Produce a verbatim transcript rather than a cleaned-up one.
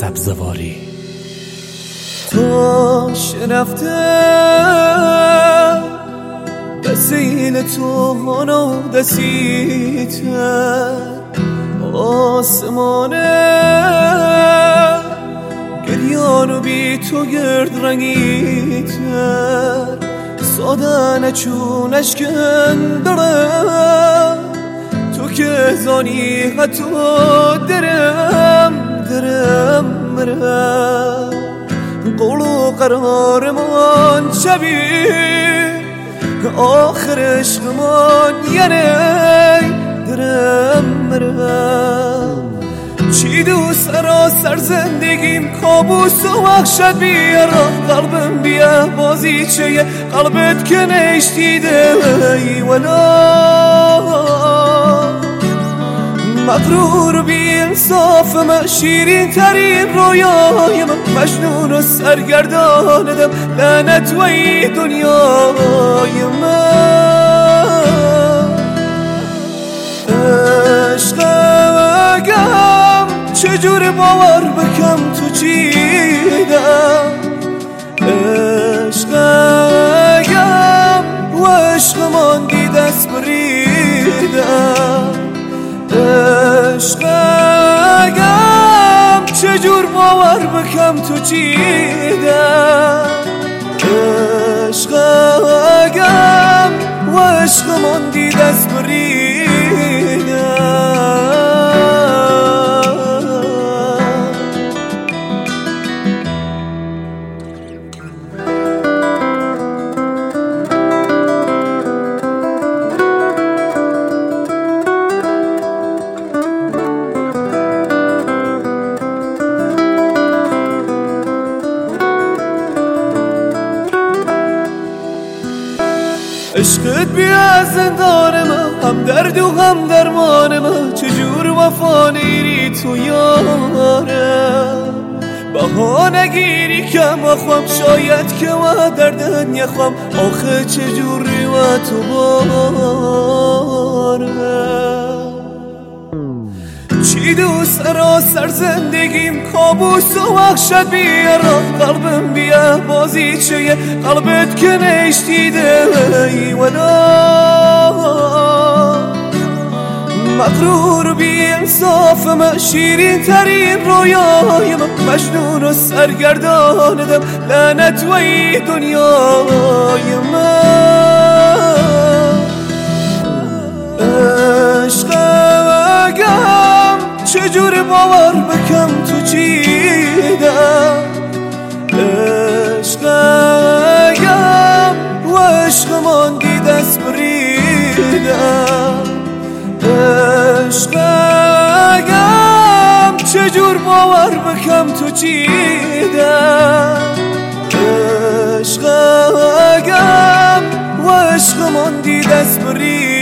سبزواری. تو شنفته دسین تو هنو دسیتر آسمانه گریانو بی تو گرد رنگیتر سادن چونش کندرم تو که زانی حتی درم درم مرم قولو قرارمان شبیه آخر عشقمان یعنی درم مرم چی دو سراسر زندگیم کابوس و وحشت بیارم قلبم بیا بازی چه قلبت که نشتیده ای ولا مغرور بی انصافم شیرین ترین رویایم مجنون و سرگرداندم لعنت و ای دنیای من عشقم چجور باور بکم تو چیدم عشقم و عشقمان دی دست بریدم عشقم چجور باور بکم تو چیدم عشقم و عشقمان دی دست بریدم عشقت بیا زندان من هم درد و هم درمان من چجور وفا نیری تو یارم بها نگیری که ما خوام شاید که ما دردن یخوام آخه چجوری و تو بارم چی دو سراسر زندگیم کابوس و وحشت بیارم قلبم بیا بازی چه قلبت که نشتیده ای ولا مغرور بی انصافم شیرین ترین رویایم مجنون و سرگرداندم لعنت و ای دنیای من عشقم چجور باور بکم تو چیدم عشقم و عشقمان دی دست بریدم عشقم چجور باور بکم تو چیدم عشقم و عشقمان دی دست بریدم